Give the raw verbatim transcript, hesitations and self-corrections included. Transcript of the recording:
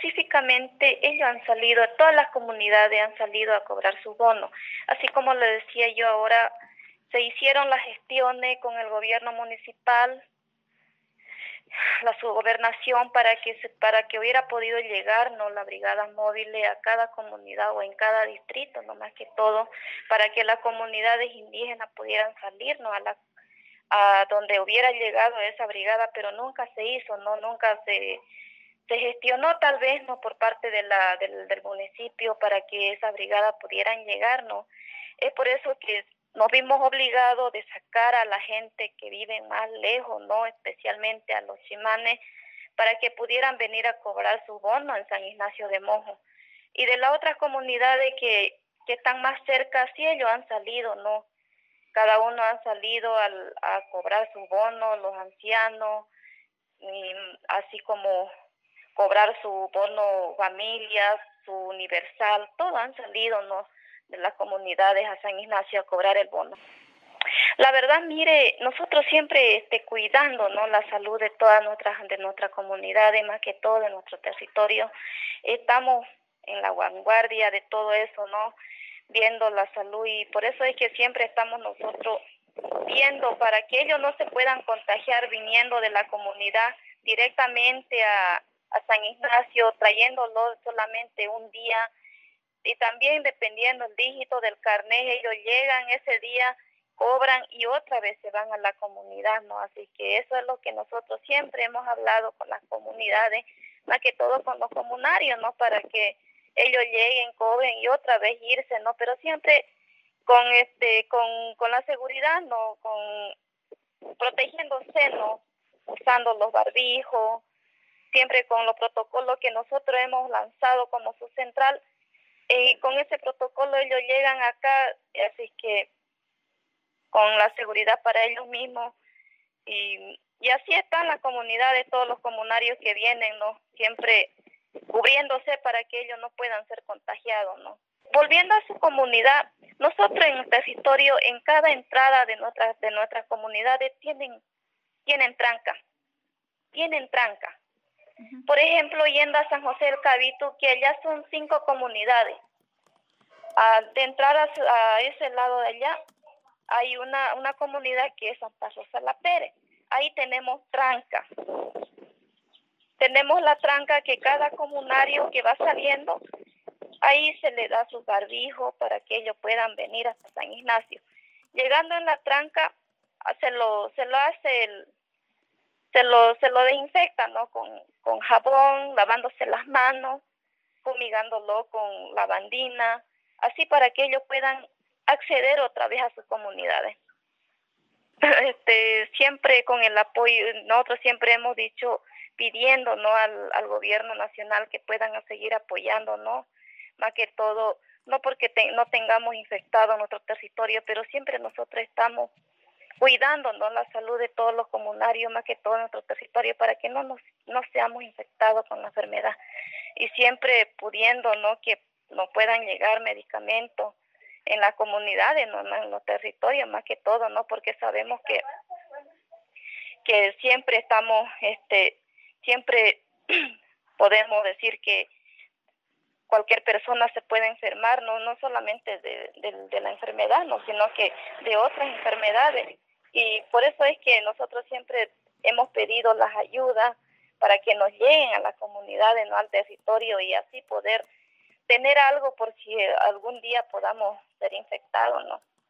específicamente ellos han salido, todas las comunidades han salido a cobrar su bono. Así como le decía yo ahora, se hicieron las gestiones con el gobierno municipal, la subgobernación, para que se, para que hubiera podido llegar, ¿no?, la brigada móvil a cada comunidad o en cada distrito, no más que todo, para que las comunidades indígenas pudieran salir, ¿no?, a la a donde hubiera llegado esa brigada, pero nunca se hizo, no, nunca se se gestionó, tal vez no por parte de la del, del municipio, para que esa brigada pudieran llegar, ¿no? Es por eso que nos vimos obligados de sacar a la gente que vive más lejos, ¿no?, especialmente a los chimanes, para que pudieran venir a cobrar su bono en San Ignacio de Mojo. Y de las otras comunidades que, que están más cerca, sí, ellos han salido, ¿no? Cada uno ha salido al, a cobrar su bono, los ancianos, y así como cobrar su bono familia, su universal, todos han salido, ¿no?, de las comunidades a San Ignacio a cobrar el bono. La verdad, mire, nosotros siempre este, cuidando, ¿no?, la salud de todas nuestras de nuestra comunidad, más que todo de nuestro territorio, estamos en la vanguardia de todo eso, ¿no?, viendo la salud, y por eso es que siempre estamos nosotros viendo para que ellos no se puedan contagiar viniendo de la comunidad directamente a, a San Ignacio, trayéndolo solamente un día, y también dependiendo del dígito del carnet, ellos llegan ese día, cobran y otra vez se van a la comunidad, ¿no? Así que eso es lo que nosotros siempre hemos hablado con las comunidades, más que todo con los comunarios, ¿no?, para que ellos lleguen, cobren y otra vez irse, ¿no? Pero siempre con este con, con la seguridad, ¿no?, con protegiéndose, ¿no?, usando los barbijos, siempre con los protocolos que nosotros hemos lanzado como su central, y con ese protocolo ellos llegan acá, así que con la seguridad para ellos mismos, y, y así están las comunidades, todos los comunarios que vienen, ¿no?, siempre cubriéndose para que ellos no puedan ser contagiados, ¿no? Volviendo a su comunidad, nosotros en el territorio, en cada entrada de nuestras de nuestras comunidades tienen tienen tranca, tienen tranca. Uh-huh. Por ejemplo, yendo a San José del Cabitu, que allá son cinco comunidades. Uh, de entrar a, a ese lado de allá, hay una, una comunidad que es Santa Rosa La Pérez. Ahí tenemos tranca. Tenemos la tranca que cada comunario que va saliendo, ahí se le da su barbijo para que ellos puedan venir hasta San Ignacio. Llegando en la tranca, se lo, se lo hace el, se lo, se lo desinfecta, ¿no?, con, con jabón, lavándose las manos, fumigándolo con lavandina, así para que ellos puedan acceder otra vez a sus comunidades. Este, siempre con el apoyo, nosotros siempre hemos dicho, pidiendo, ¿no?, al, al gobierno nacional que puedan seguir apoyando, ¿no?, más que todo, no porque te, no tengamos infectado nuestro territorio, pero siempre nosotros estamos cuidando, ¿no?, la salud de todos los comunarios, más que todo nuestro territorio, para que no nos no seamos infectados con la enfermedad, y siempre pudiendo, ¿no?, que nos puedan llegar medicamentos en las comunidades, ¿no?, en los territorios, más que todo, ¿no?, porque sabemos que que siempre estamos, este, siempre podemos decir que cualquier persona se puede enfermar, no no solamente de, de, de la enfermedad, no, sino que de otras enfermedades. Y por eso es que nosotros siempre hemos pedido las ayudas para que nos lleguen a las comunidades, ¿no?, al territorio, y así poder tener algo por si algún día podamos ser infectados, ¿no?